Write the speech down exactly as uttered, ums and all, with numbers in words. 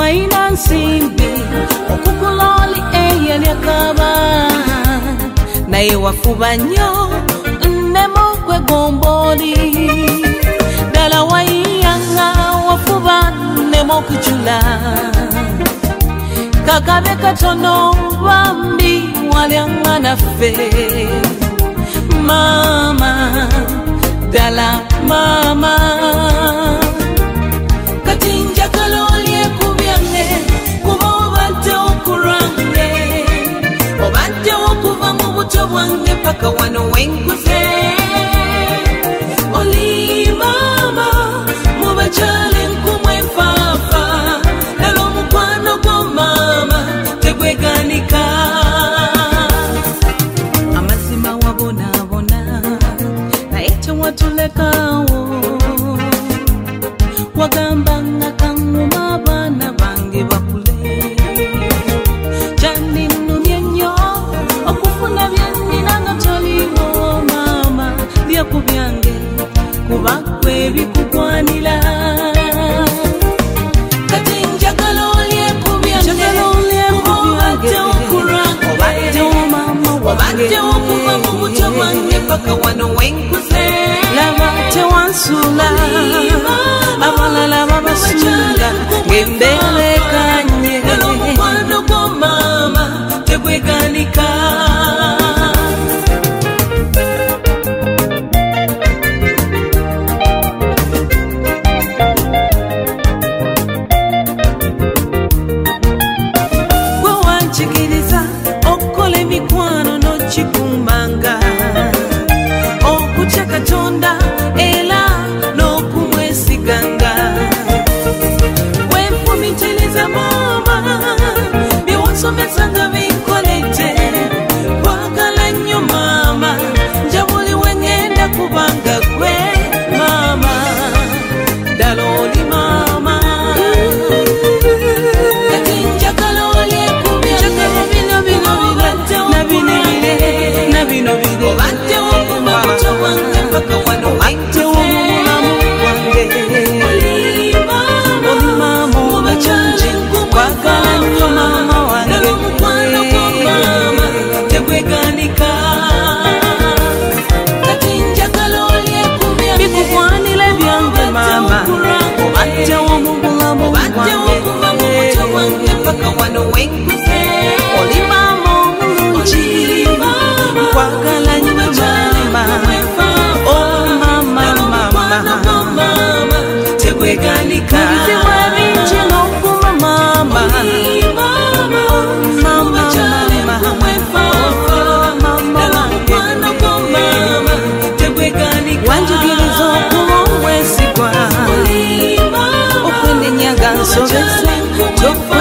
Waina nsimbi okukuloli eyali akaba naye wafuba nnyo nnemo kwegomboli dala waiyanga wafuba nnemo kujula kakabe katono bambi walyanga naffe mama dala mama katinja kaloli ekubyange kuba obadde okurange obadde okuva mu buto bwange paka wano wenkuze oli mama mubakyale nkumwefafa dala omukwano gwo mama tegweganika amazima wabonabona naye tewatulekawo wagamba nga kanguma abaana bange bakule kyandi nnumye nnyo okufuna byennina nga toliwo maama byakubyange kuba kwe bikugwanira kati njagala olyekubyange kuba obadde okurange obadde omama obadde okuva mu buto bwange paka wano wenkuze laba tewansula abalala babasula ng'embelekanye omukwano gwo maama tegweganika gwe wanjigiriza okukola emikwano n'okikumbanga okutya Katonda era n'okumwesiganga wenfumitiriza mama byewasomesanga binkolete kwagala nnyo mama nja buli wengenda kubanga gwe mama ddala oli mama kati njagala olyekubyange na bino bire obadde okuva buto bwange paka wano obadde omulamu gwange oli mama omulungi kwagala nnyo mama wange omukwano gwo mama tegweganika kati njagala olyekubyange bikugwanira ebyange mama obadde omubulamu obadde okuva mu buto bwange paka wano wenkuze oli mama omulungi kwagala nnyo mama oh mama mama tegweganika bizibu ebingi n'okuma mama wanjigiriza okuba omwesigwa okwenenyaga nsobeze